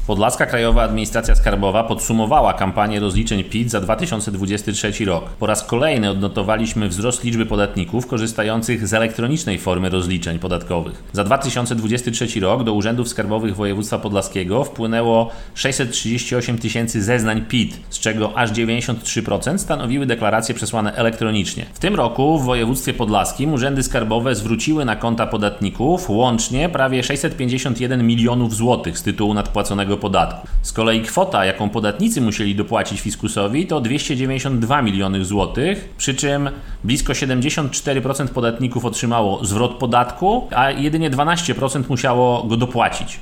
Podlaska Krajowa Administracja Skarbowa podsumowała kampanię rozliczeń PIT za 2023 rok. Po raz kolejny odnotowaliśmy wzrost liczby podatników korzystających z elektronicznej formy rozliczeń podatkowych. Za 2023 rok do urzędów skarbowych województwa podlaskiego wpłynęło 638 tysięcy zeznań PIT, z czego aż 93% stanowiły deklaracje przesłane elektronicznie. W tym roku w województwie podlaskim urzędy skarbowe zwróciły na konta podatników łącznie prawie 651 milionów złotych z tytułu nadpłaconego podatku. Z kolei kwota, jaką podatnicy musieli dopłacić fiskusowi, to 292 miliony złotych, przy czym blisko 74% podatników otrzymało zwrot podatku, a jedynie 12% musiało go dopłacić.